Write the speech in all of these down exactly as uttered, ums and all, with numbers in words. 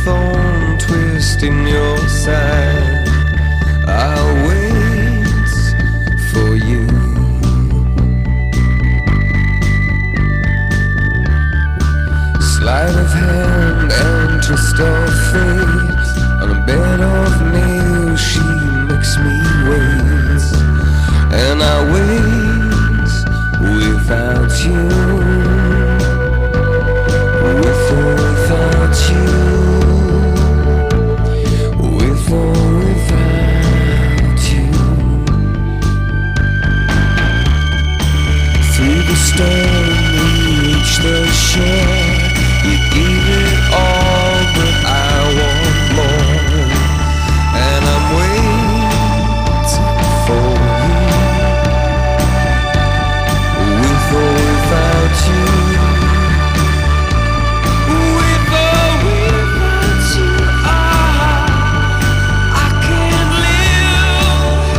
thorn twist in your side. I'll wait for you. Sleight of hand and twist of fate. On a bed of nails she makes me wait. And I wait without you. With or without you. With or without you. Through the storm we reach the shore. You gave it all, but I want more. And I'm waiting for you. With or without you. With or without you. Ah, I can't live.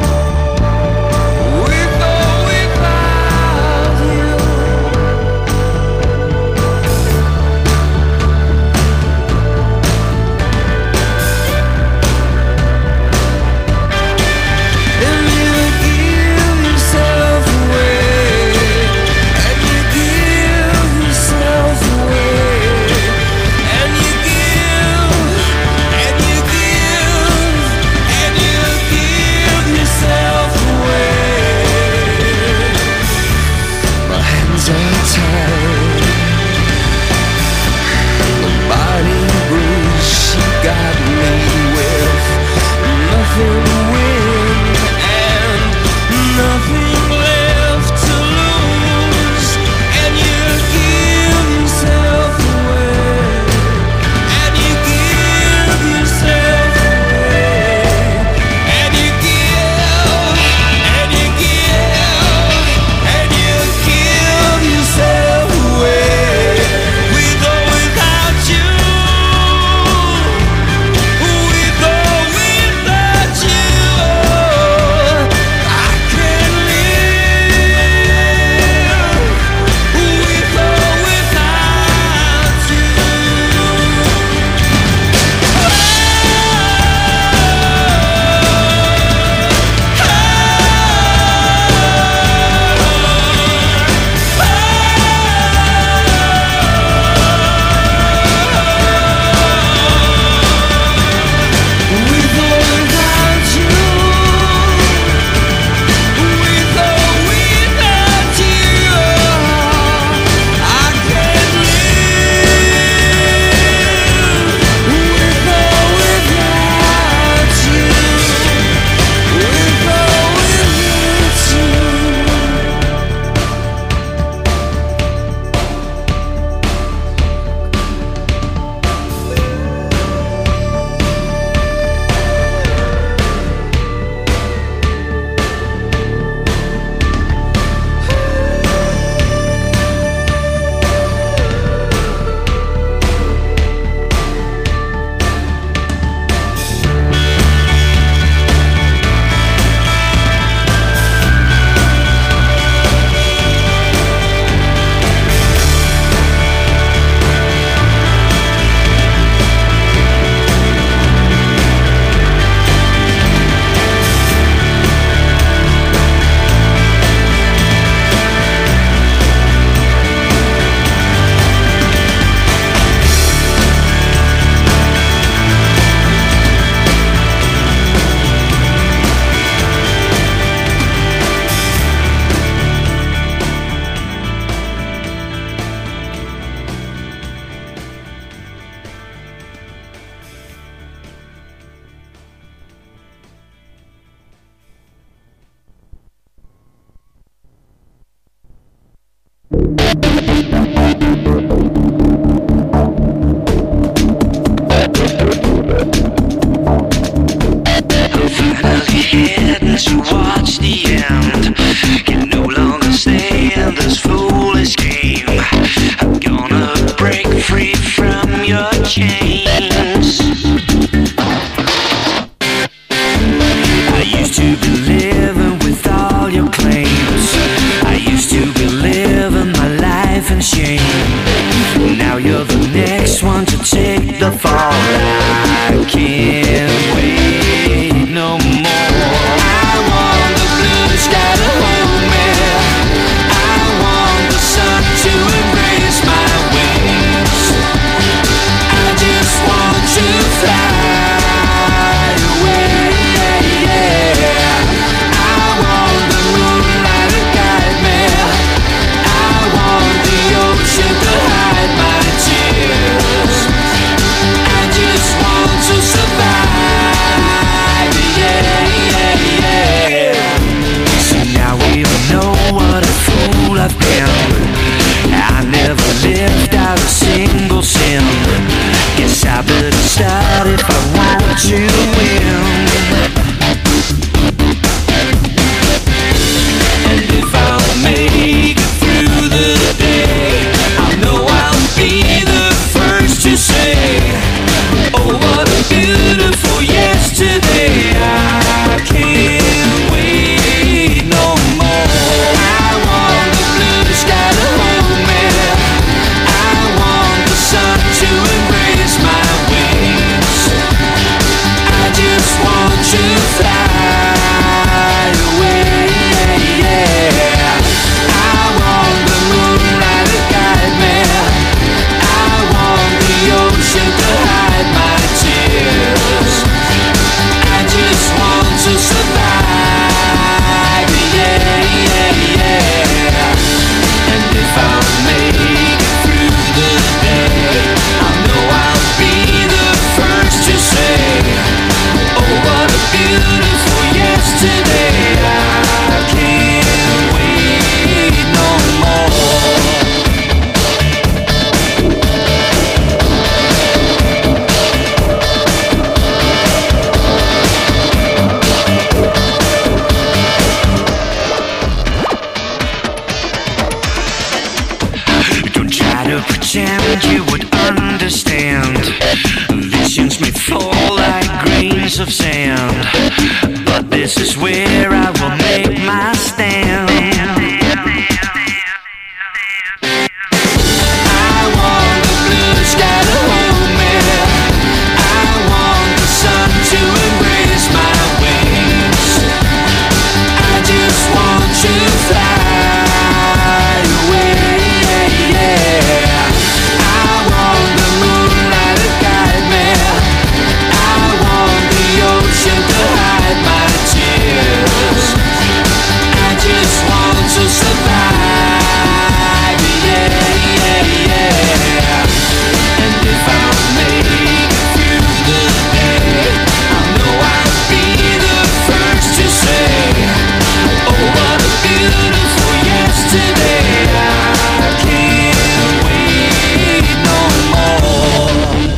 With or without you. And you give yourself away. And you give yourself away. And you give. And you give. And you give yourself away. My hands are tied. My body bruised. She got me with nothing to win and nothing left to lose. And you give yourself away. And you give yourself away. And you give. And you give. And you give yourself away. With or without you. With or without you. I can't live. With or without you. With or without you. With or without you. I can't live. With or without you. With or without you. Finally heading towards the end. Can no longer stand this foolish game. I'm gonna break free from your chains. I used to be living with all your claims. I used to be living my life in shame. Now you're the next one to take the fall. I can't wait no more. I want the blue sky to hold me. I want the sun to embrace my wings. I just want to fly away, yeah. I want the moonlight to guide me. I want the ocean to hide my tears. I just want to survive, yeah, yeah, yeah. So now we all know what a fool I've been. I never lived out a single sin. Guess I better start if I want to win. And if I'll make it through the day, I know I'll be the first to say, oh, what a beautiful yesterday. I can't wait no more. I want the blue sky to hold me. I want the sun to embrace my wings. I just want to fly away, yeah. I want the moonlight to guide me. I want the ocean to hide my tears. I just want to survive, yeah, yeah, yeah. And if I make it through the day, I know I'll be the first to say, oh, what a beautiful yesterday. I can't wait no more. Don't try to pretend you would understand. Visions may fall like grains of sand, but this is where I will make my stand. I want the blue sky to hold me. I want the sun to embrace my wings. I just want to fly away, yeah. I want the moonlight to guide me. I want the ocean to hide my tears. I just want to survive, yeah, yeah, yeah. And if I make it through the day, I know I'll be the first to say, oh, what a beautiful yesterday. I can't wait no more.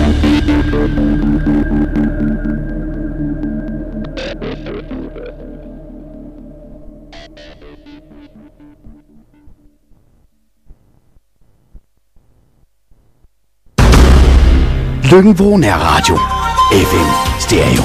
Løkken-Vrå Nærradio. F M Stereo.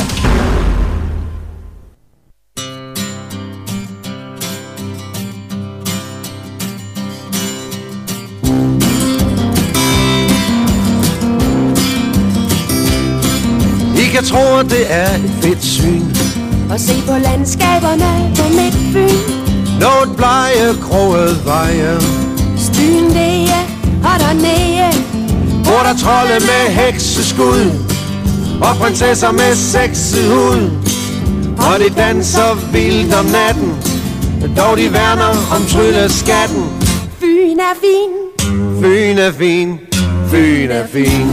I kan tro, at det er et fedt syn Og se på landskaberne på Midtfyn. Nå et blege kroget veje, Styen det er, og dernede hvor der trolde med hekseskud og prinsesser med sexehud. Og de danser vildt om natten, dog de værner om trylleskatten. Fyn er fin. Fyn er fin, Fyn er fin.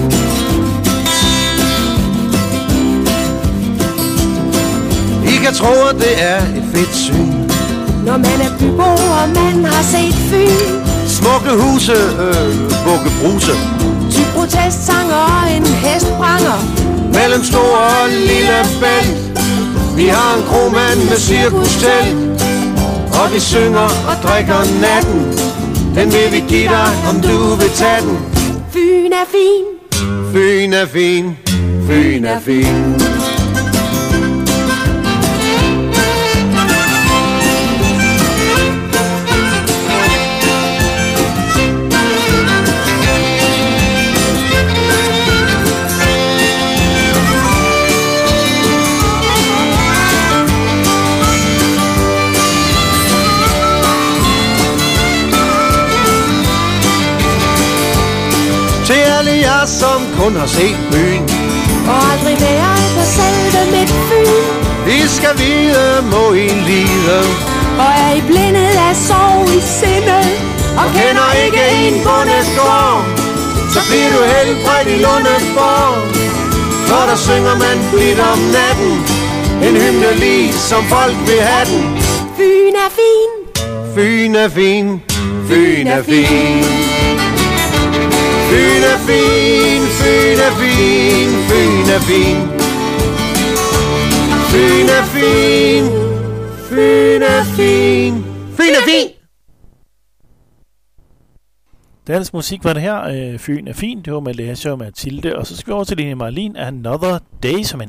I kan tro, at det er et fedt syn Når man er bybo, og man har set Fyn. Smukke huse, øh, bukke bruse, Ty protestsang og en hestbranger. mellem stor og lille bælt. Vi har en kromand med cirkustelt, og vi synger og drikker natten. Den vil vi give dig, om du vil tage den. Fyn er fin. Fyn er fin, Fyn er fin. til alle jer, som kun har set byen og aldrig være på selve midt Fyn. Vi skal vide, må I lide, og er I blindet af sorg i sindet, og kender ikke en bondegård, så bliver du helbredt i Lundeborg. For der synger man blidt om natten, en hymne lige som folk vil have den. Fyn er fin, Fyn er fin, Fyn er fin. Fyn er fin, Fyn er fin, Fyn er fin. Fyn er fin, Fyn er fin, Fyn er fin. Dansk musik var det her. Øh, Fyn er fin. Det var med Lasse og Mathilde. Og så skal vi over til Line Marlin. Another Day, som en.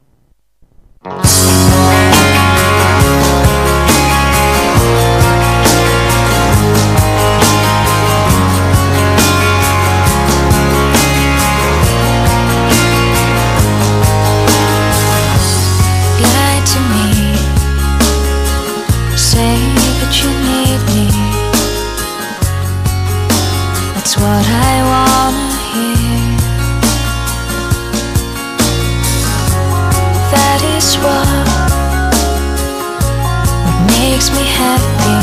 Lie to me, say that you need me. That's what I wanna hear. That is what, what makes me happy.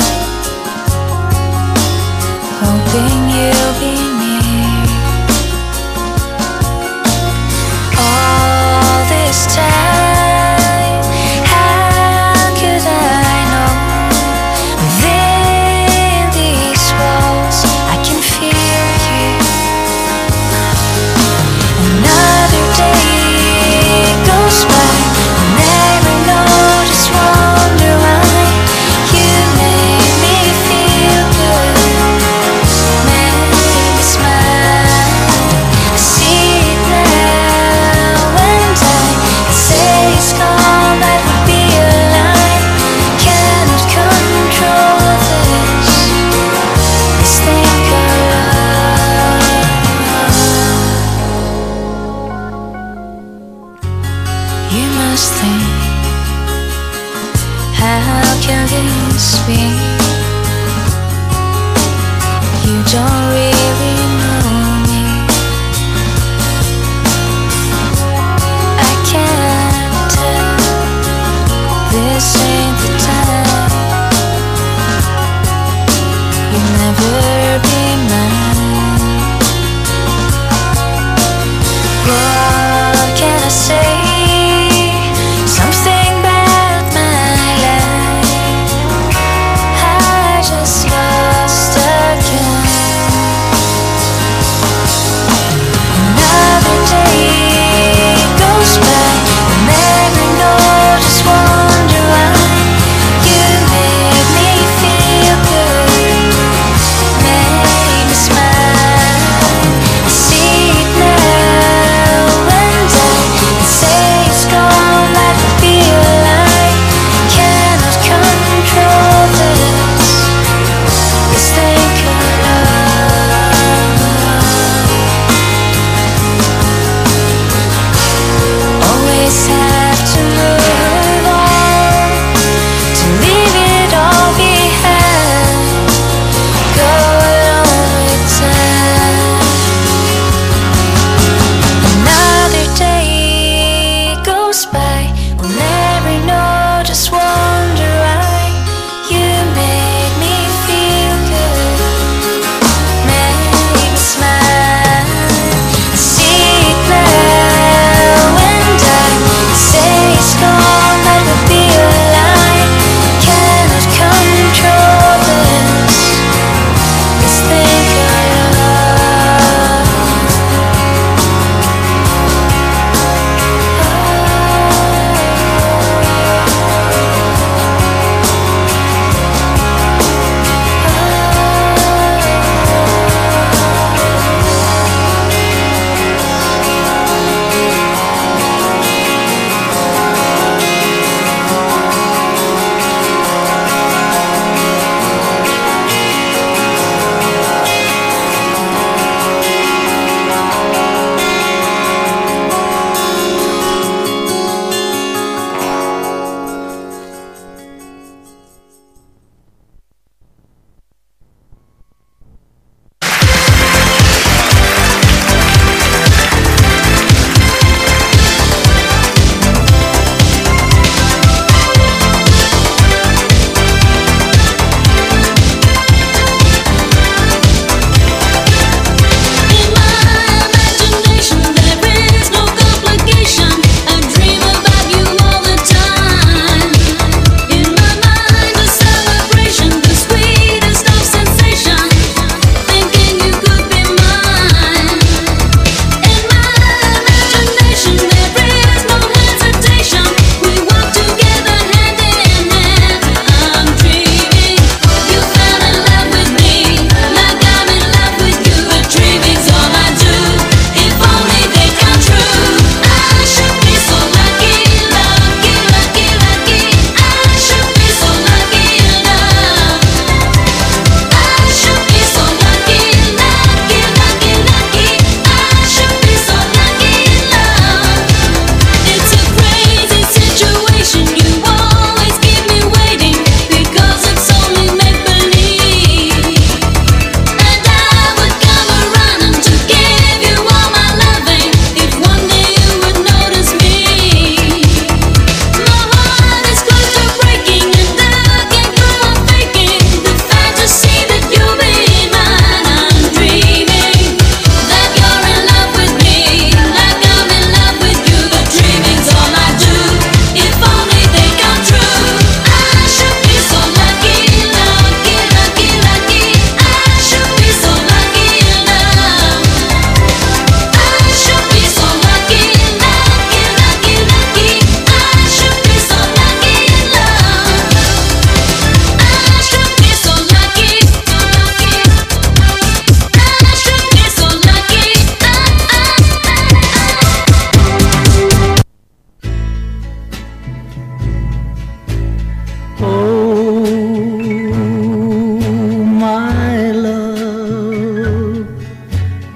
Hoping you'll be near. All this time, how could I know? Within these walls, I can feel you. Another day goes by, never know, just wonder why. You make me feel good, make me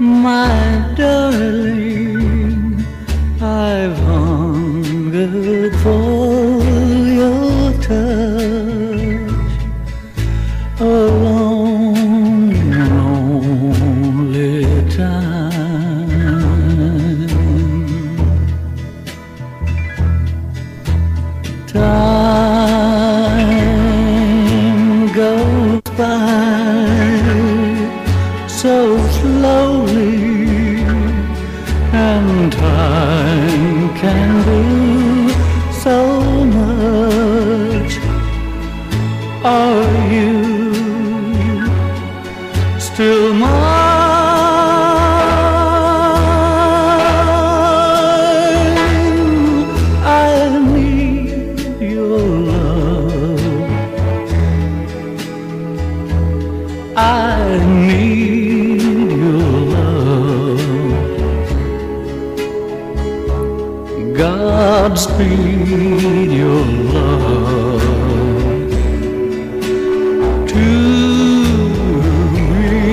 my darling, I've hungered for your touch, a long, lonely time. Time goes by so slowly, and time can do so much. Are you still mine? I need your love. I need your love. Godspeed your love to me.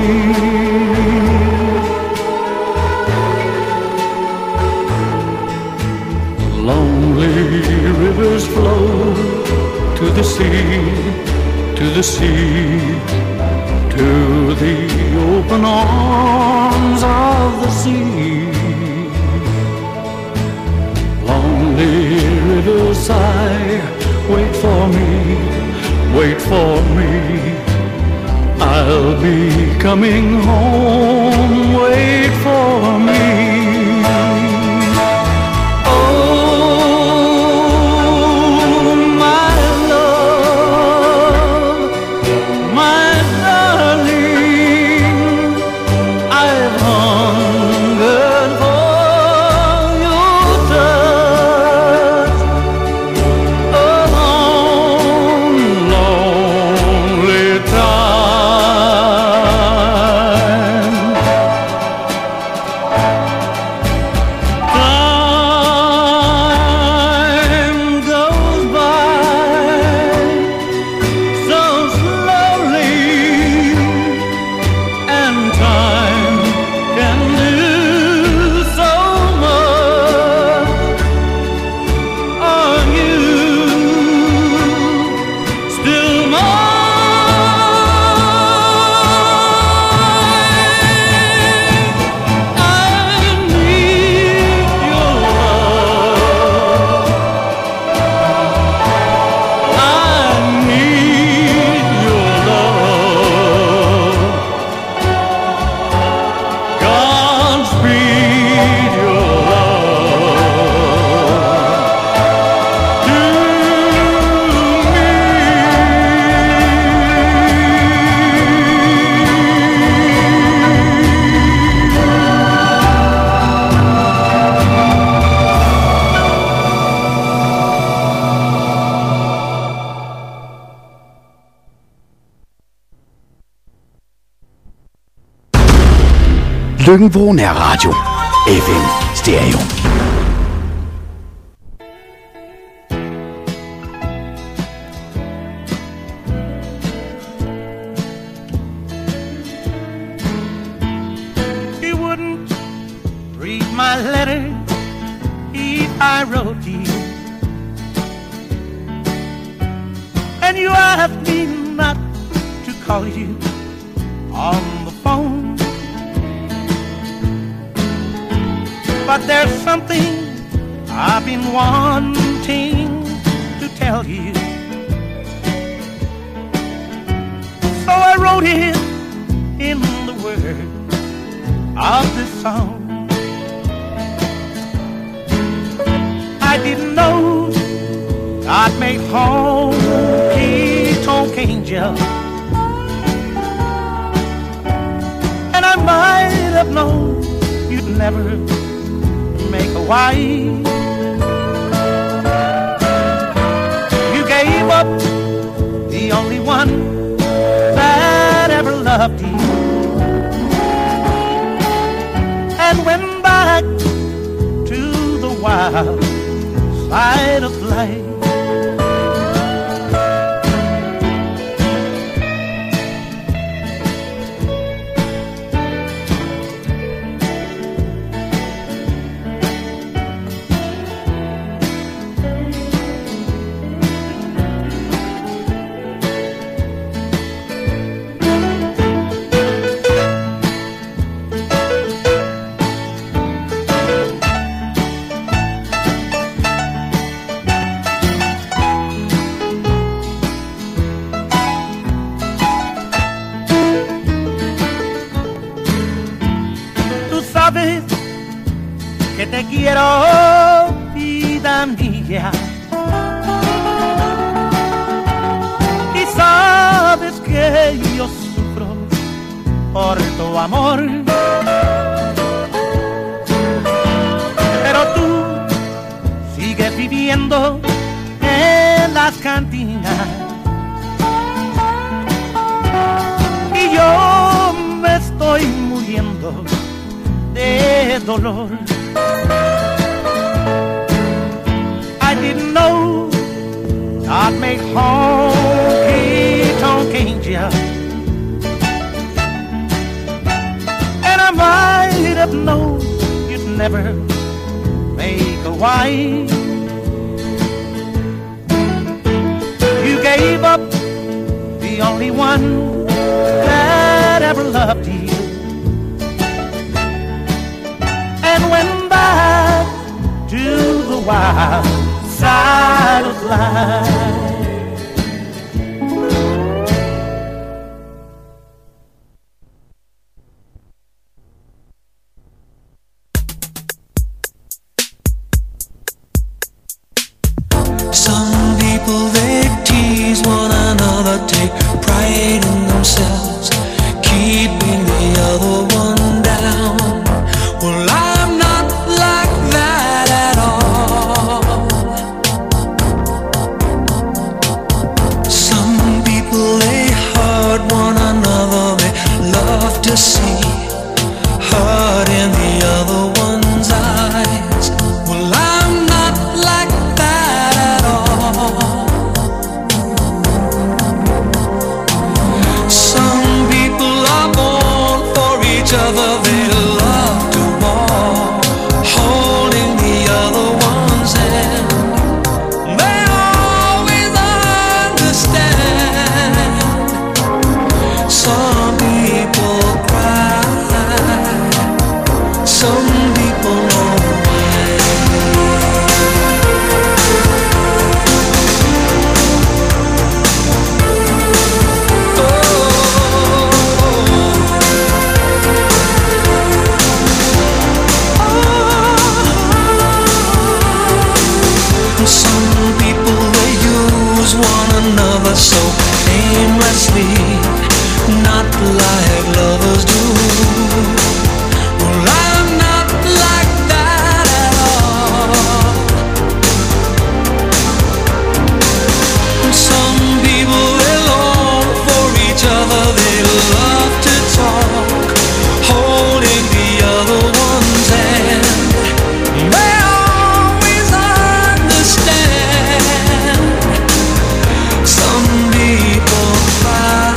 Lonely rivers flow to the sea, to the sea, to the open arms of the sea. Lonely rivers sigh, wait for me, wait for me. I'll be coming home, wait for me. Oh, my love, my darling, I've hungered for your touch, a long, lonely time. Time goes by so slowly, and time can do so much. Are you still mine? I need your love. I need your love. Godspeed your love to Lykken Nærradio. F M Stereo. You wouldn't read my letter if I wrote you, and you asked me not to call you on the phone. But there's something I've been wanting to tell you, so I wrote it in the words of this song. I didn't know God made honky-tonk angels, and I might have known you'd never make a wife. You gave up the only one that ever loved you, and went back to the wild side of life. sabes que te quiero, vida mía. Y sabes que yo sufro por tu amor. Pero tú sigues viviendo en las cantinas y yo me estoy muriendo de dolor. I didn't know I'd make honky tonk angel, and I might have known you'd never make a wife. You gave up the only one that ever loved you, and went back to the wild side of life. Some people, they tease one another, take pride in themselves, keeping the other one down. Well, I'm not like that at all. Some people, they hurt one another, they love to see hurt in the other one's eyes. Well, I'm not like that at all. Some people are born for each other, they love to walk, holding the other one's hand. They always understand. Some people cry, some people know why. Some people, they use one another so aimlessly, not like lovers do. Well, I'm not like that at all. Some people, they long for each other, they love to talk, holding the other one's hand. They always understand. Some people cry,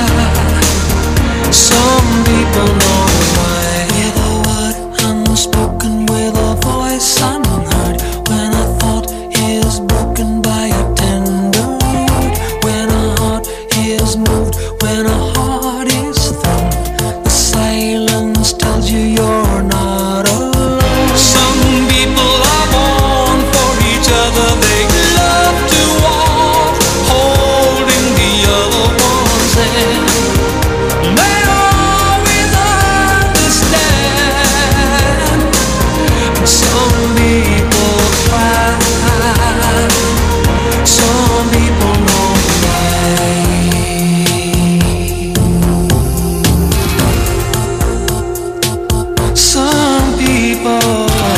some people know why. With a word unspoken, with a voice unheard, when a thought is broken by a tender word, when a heart is moved, when a heart is thrown, the silence tells you you're not alone. Some people are born for each other, they love to walk, holding the other one's hand. They always understand. Some people cry, some people know why. Some people,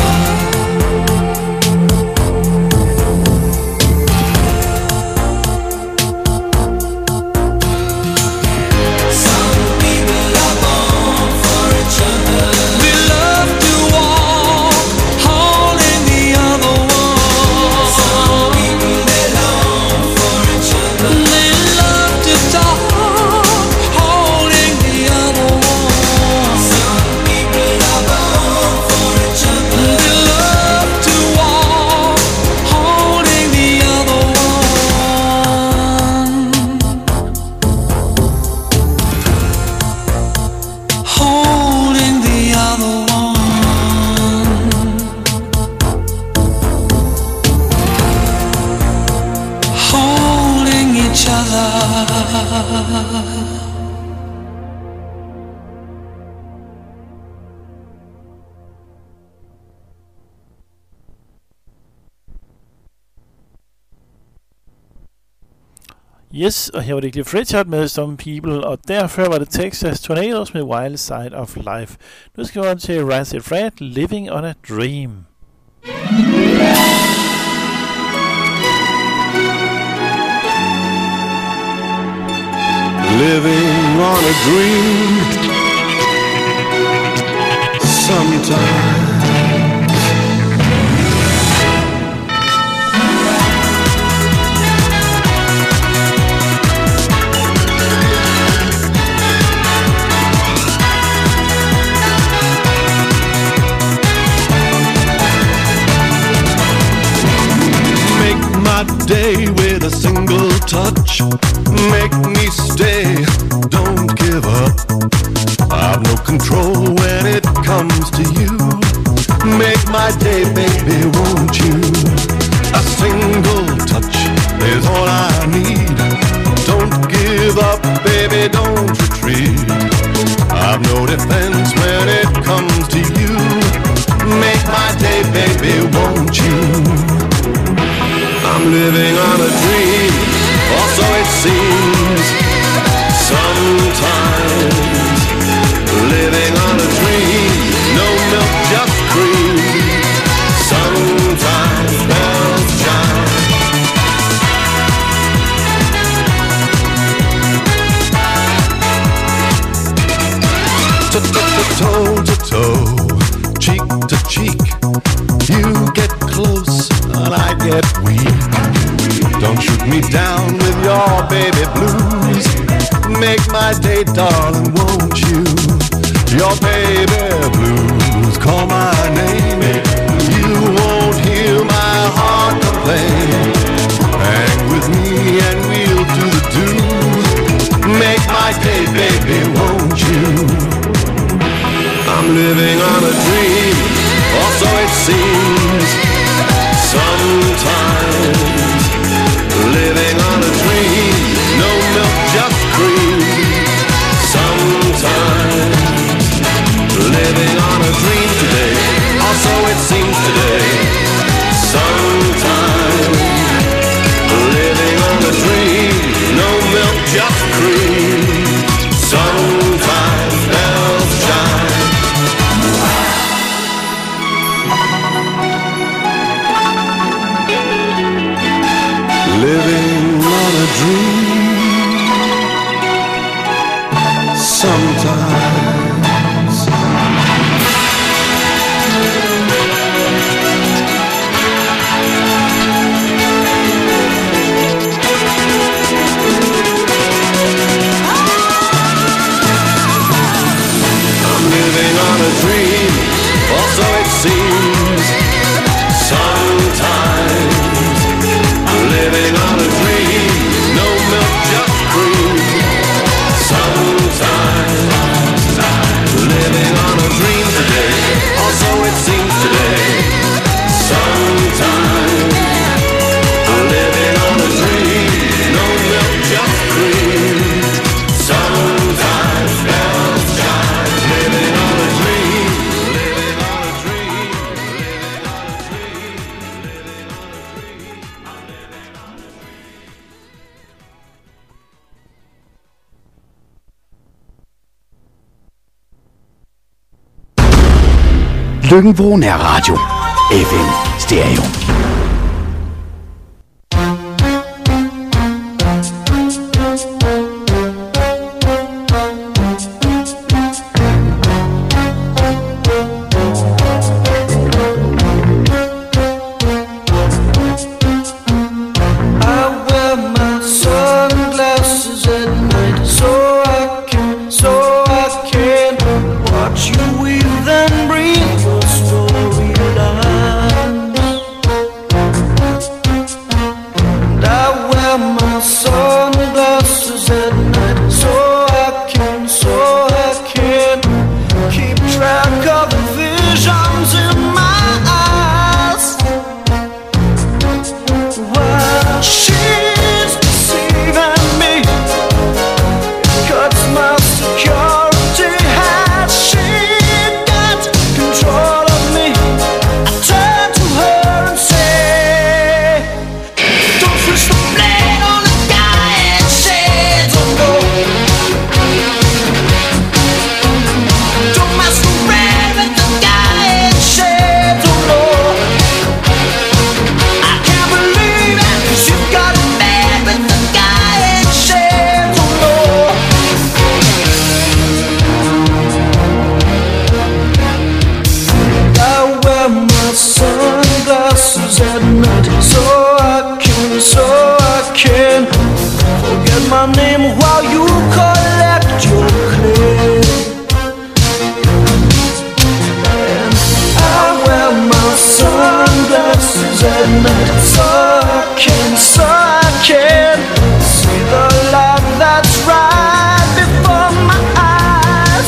some people are born for each other. They love to walk, holding the other one. Some people, they long for each other. They love to talk, holding the other one. Some people are born for each other. They love to walk, holding the other one. Holding the other one. Holding each other. Yes, og her var det Cliff Richard med Some People, og derfor var det Texas Tornadoes med Wild Side of Life. Nu skal vi over til Right Said Fred, Living on a Dream. Living on a dream. Sometimes day with a single touch. Make me stay, don't give up. I've no control when it comes to you. Make my day, baby, won't you? A single touch is all I need. Don't give up, baby, don't retreat. I've no defense when it comes to you. Make my day, baby, won't you? I'm living on a dream, or so it seems. Sometimes living on a dream, no milk, just cream. Sometimes bells chime. Toe to toe, cheek to cheek, you get close and I get weak. Don't shoot me down with your baby blues. Make my day, darling, won't you? Your baby blues, call my name. You won't hear my heart complain. Hang with me and we'll do the do. Make my day, baby, won't you? I'm living on a dream, or so it seems. Sometimes living on a dream, no milk, just cream. Sometimes living on a dream today, or so it seems today. Sometimes living on a dream, no milk, just cream. Sometimes bells chime. Living on a dream. Sometimes I'm living on a dream, or so it seems. Sometimes living on a dream, no milk, just cream. Sometimes living on a dream today, also it seems today. Sometimes living on a dream, no milk, just cream. Sometimes bells chime. Living on a dream, living on a dream, living on a dream, living on a dream. Lyngvå Nærradio. F M Stereo. You weave and breathe your storyline. night, so I can, so I can see the love that's right before my eyes.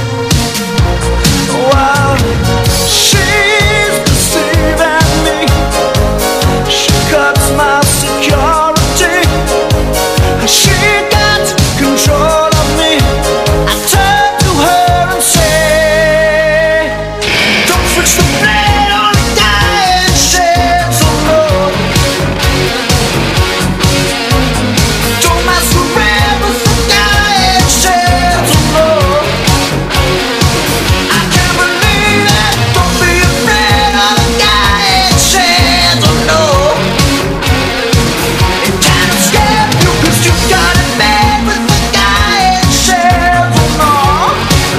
Wow, she's deceiving me. She cuts my security. She got control of me. I turn to her and say, don't fix the blade on the dying sheds of love. Don't mess around with the dying sheds of love. I can't believe it. Don't be afraid of the dying sheds of love. It kinda scares you 'cause you got it bad with the dying sheds of love.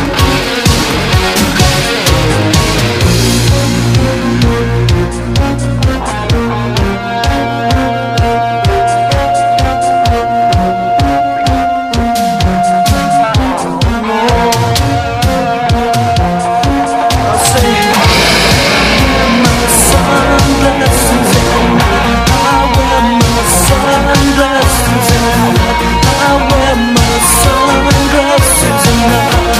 I say, my sunglasses and I wear my sunglasses and I wear my sunglasses and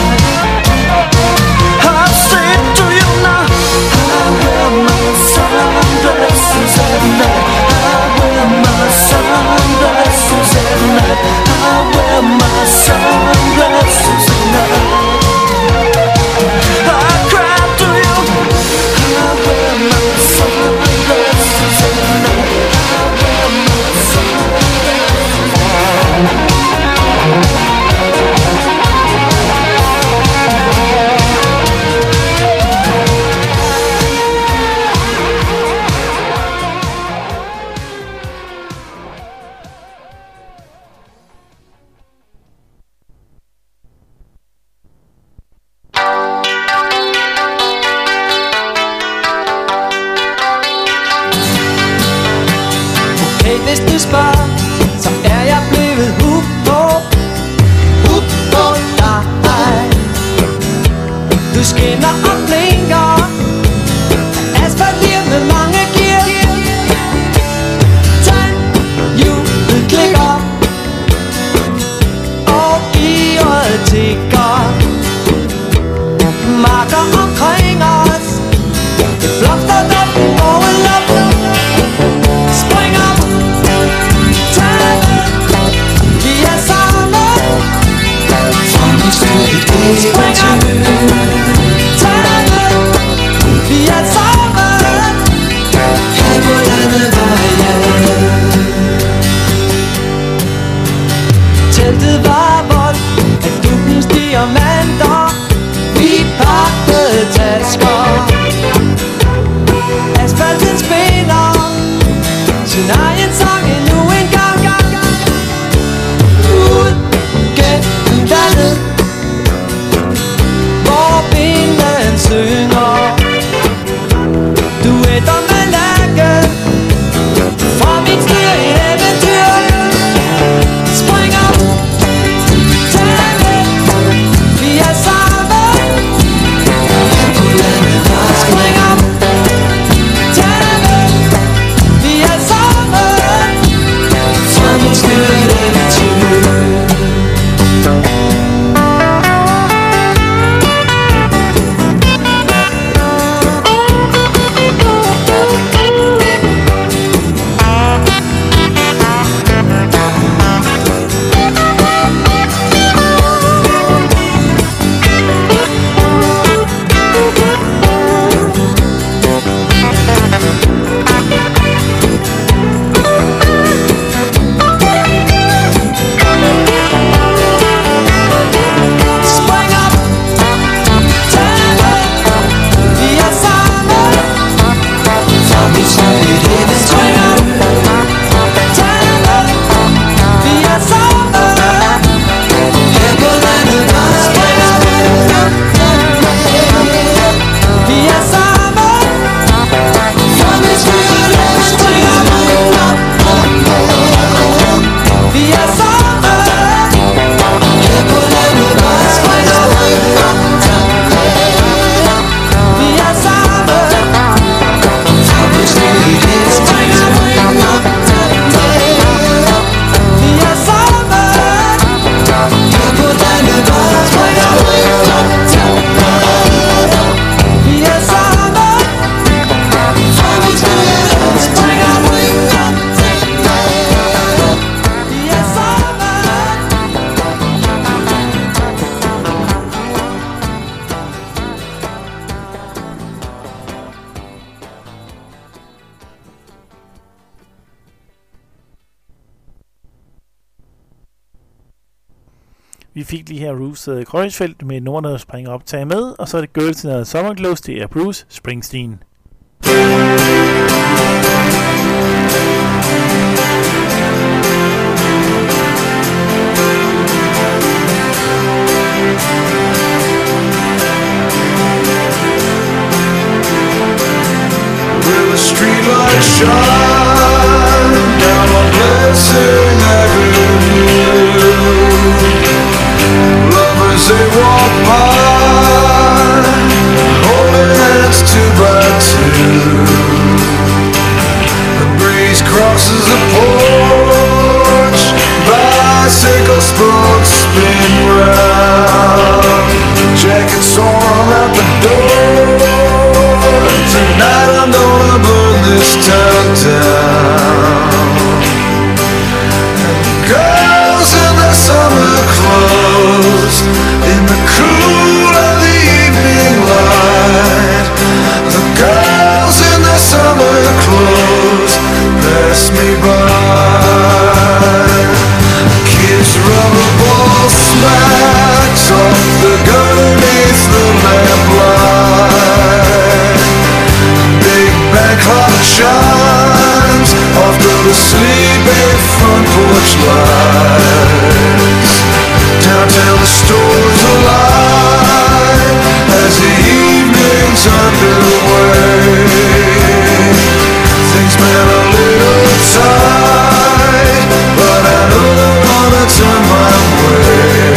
I say it to you now. I wear my sunglasses and I wear my sunglasses and I wear my sunglasses and I cry to you. I wear my sunglasses and I wear my sunglasses. Okay, hvis du spørger, så er jeg blevet hooked på, hooked på dig. Du skinner og blinker, asfalteret mange gear. Tandhjulet klikker, og gearet tikker. Marker omkring os, det blomster der over luften. Spring op, Vi fik lige her Bruce Krøjsfeldt med nummerne, der springer op, tage med, og så er det Girls in a Summer Clothes, det er Bruce Springsteen. Will the streetlight shine down on Blessing Avenue? Lovers they walk by, holding hands two by two. The breeze crosses the porch, bicycle spokes spin round. Jackets on at the door. Tonight I'm gonna burn this town down. And the girls in their summer clothes, in the cool of the evening light. The girls in their summer clothes pass me by. Kids rubber ball smacks off the gun beneath the lamplight. Big clock chimes after the sleeping front porch lights. Downtown the stores alive as the evening's underway. Things been a little tight, but I know they're gonna turn my way.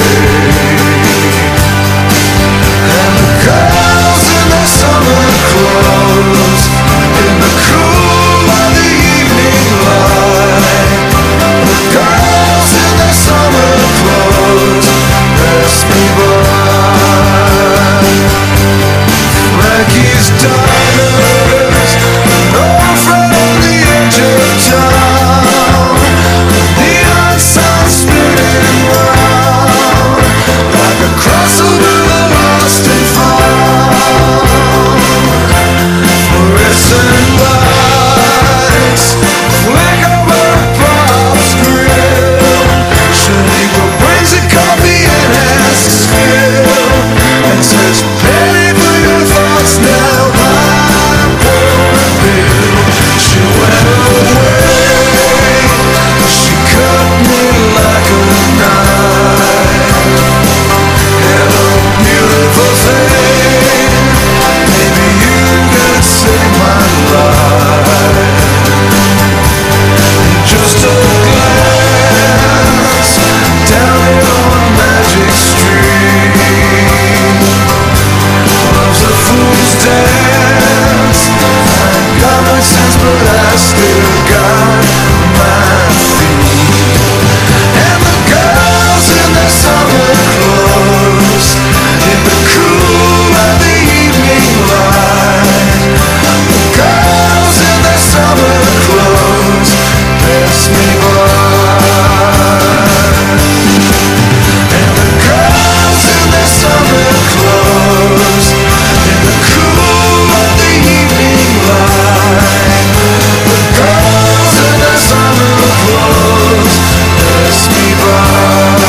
And the girls in their summer clothes, in the cool of the evening light. The girls in their summer clothes pass me by. Frankie's diners, no friend on the edge of town. Neon signs spinning round like a crossover lost and found. Fluorescent lights flicker over Bob's grill. Shaniqua brings a coffee and asks Phil and says, "Penny for your thoughts now, I'm poor Bill." She went away, she cut me like a knife. Hello, beautiful thing, maybe you could save my life. Just a glance down here on Magic Street. Love's a fool's dance. I ain't got much sense, but I still got my feet. And the girls in their summer clothes, in the cool of the evening light. The girls in their summer clothes pass me by. And the girls in their summer clothes, in the cool of the evening light. The girls in their summer clothes pass me by.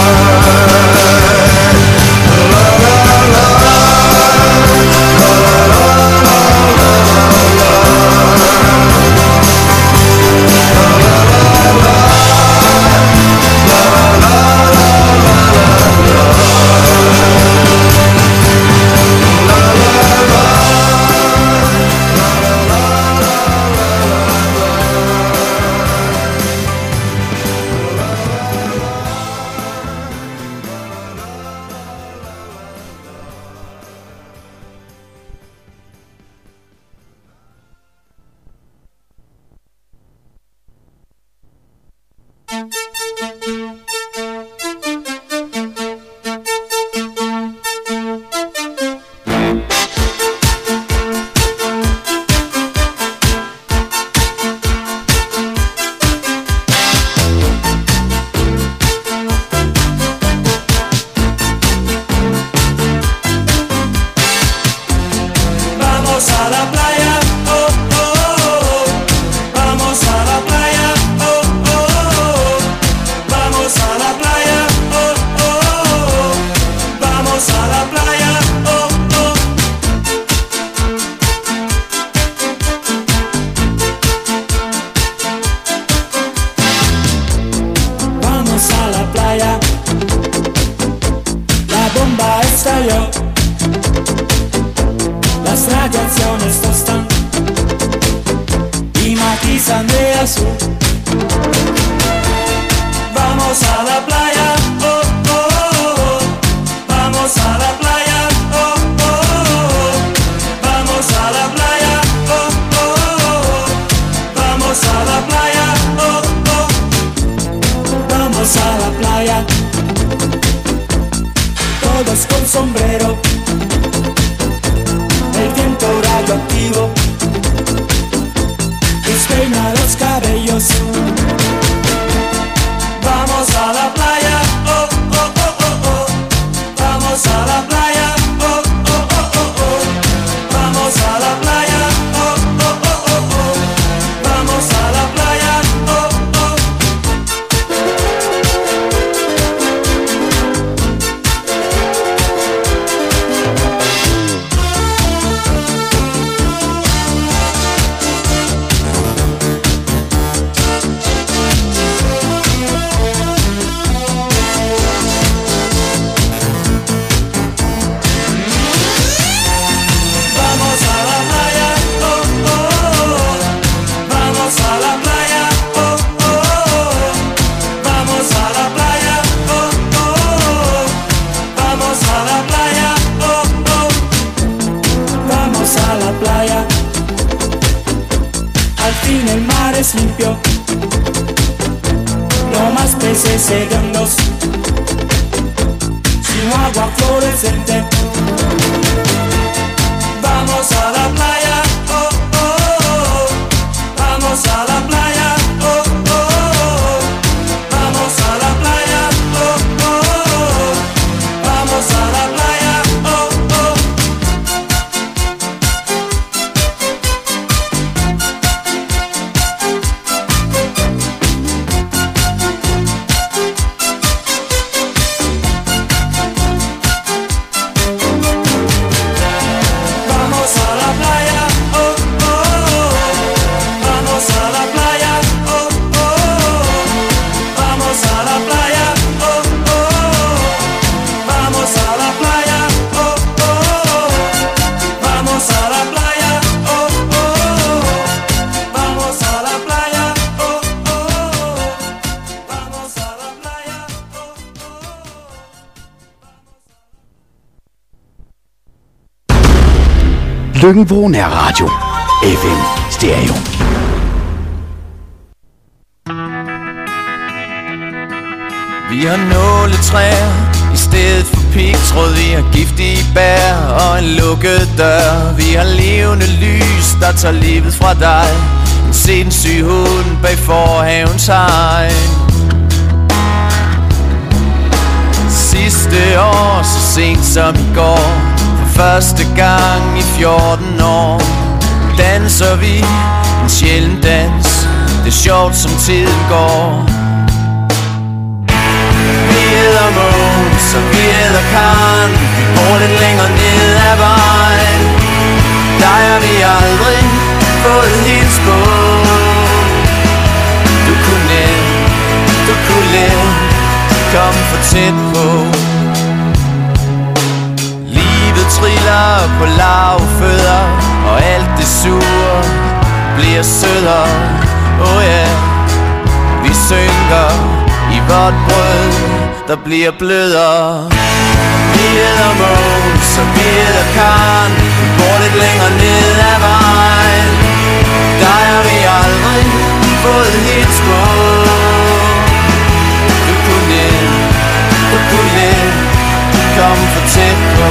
La la la, la la la la la oh, oh. aviones tostan y matizan de azul. Vamos a la playa, oh, oh, oh. Vamos a la playa, oh, oh, oh. Vamos a la playa, oh, oh, oh. Vamos a la playa, oh, oh. Vamos a la playa. Todos con sombrero, el viento radioactivo despeina los cabellos. Vamos a la playa, oh, oh, oh, oh, oh. Vamos a la playa, oh, oh, oh, oh, oh. Vamos a la playa, oh, oh, oh, oh, oh. Vamos a la playa, oh, oh. El mar es limpio, no más peces hediondos, sino agua fluorescente. Vamos a la playa, oh, oh, oh. Vamos a la playa, oh, oh, oh. Vamos a la playa, oh, oh, oh. Vamos a la playa, oh, oh. Lyngvå Nærradio. F M Stereo. Vi har nåletræer i stedet for pigtråd. Vi har giftige bær og en lukket dør. Vi har levende lys, der tager livet fra dig. En sindssyg hund bag forhavens hegn. Sidste år, så sent som i går, for første gang i fjorten år, danser vi en sjælden dans. Det er sjovt, som tiden går. Vi æder Måns, og vi æder Karen. Vi bor lidt længere ned ad vejen. Der har vi aldrig fået hils på. Du kunne nemt, du kunne let komme for tæt på. Livet triller på lavfødder, og alt det sure bliver sødere. Oh yeah, vi synker i vort brød, der bliver blødere. Vi æder Måns, og vi æder Karen. Vi bor lidt længere ned ad vejen. Der har vi aldrig fået hils på. Du kunne nemt, du kunne let komme for tæt på.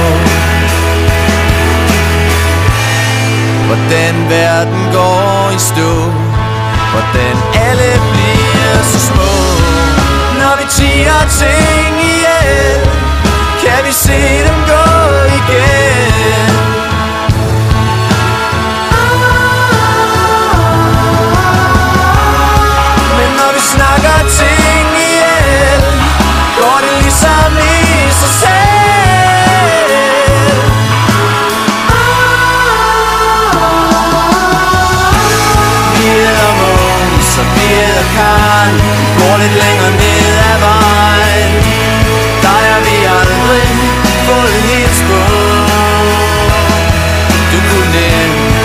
Hvordan verden går i stå, hvordan alle bliver så små. Når vi tiger ting ihjel, kan vi se dem gå igen. Men når vi snakker ting ihjel, går det ligesom i sig selv. Vi æder Måns, og vi æder Karen. Vi går lidt længere ned ad vejen. Der har vi aldrig fået hils på. Du kunne nemt,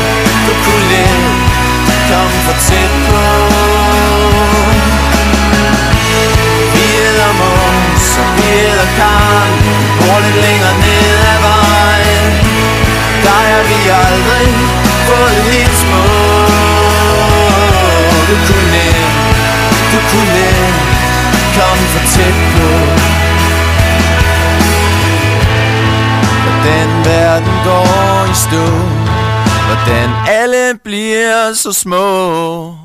forstå, hvordan alle bliver så små.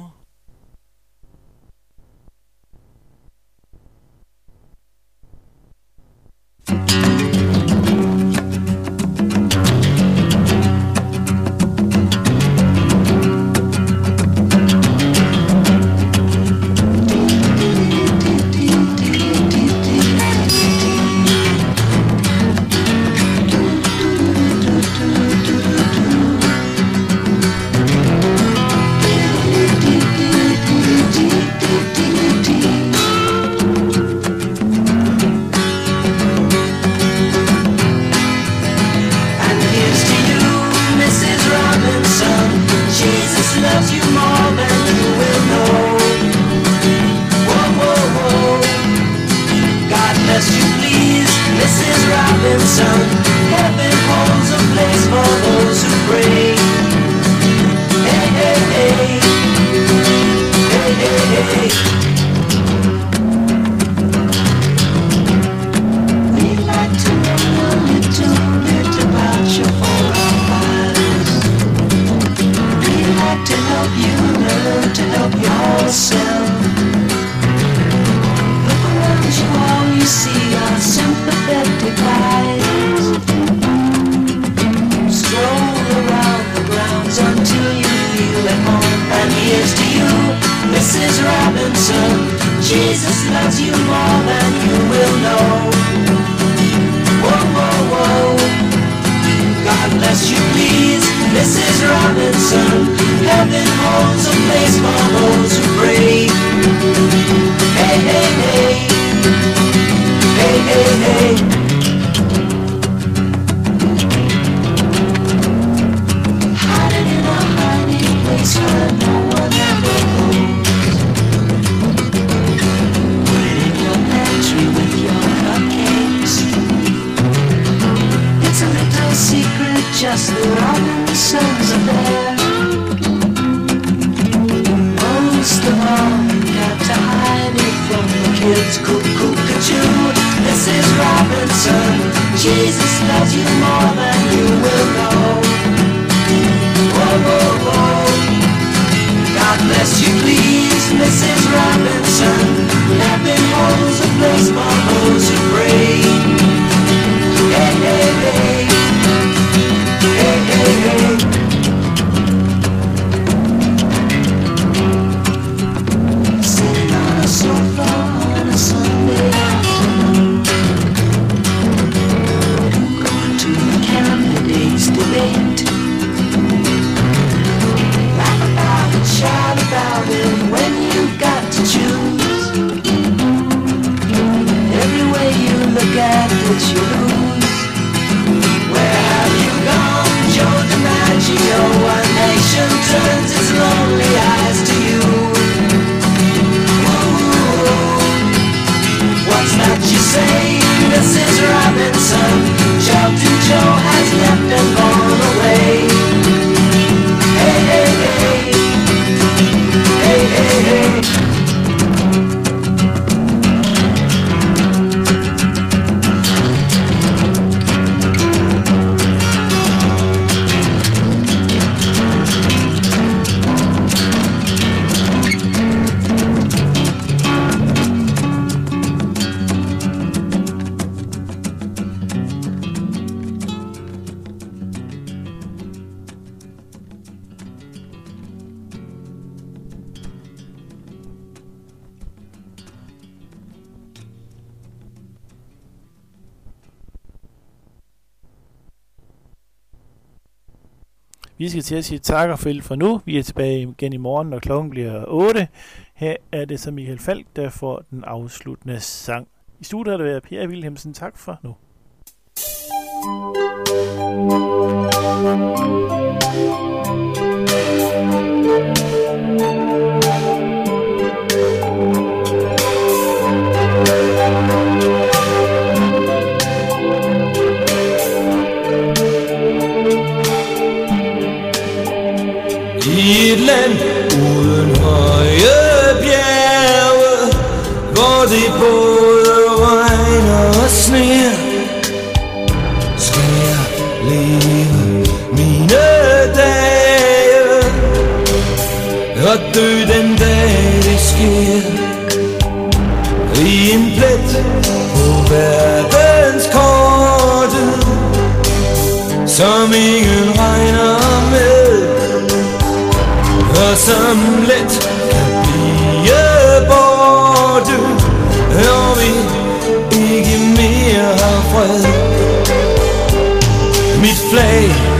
Vi skal til at sige tak og farvel for nu. Vi er tilbage igen i morgen, når klokken bliver otte. Her er det så Michael Falk, der får den afsluttende sang. I studiet har det været Per Wilhelmsen. Tak for nu. I et land uden høje bjerge, hvor det både regner og sner, skal jeg leve min og dø den dag det sker. I en plet på verdenskortet, som ingen regner med, og som let kan blive borte, når vi ikke mere har fred. Mit flag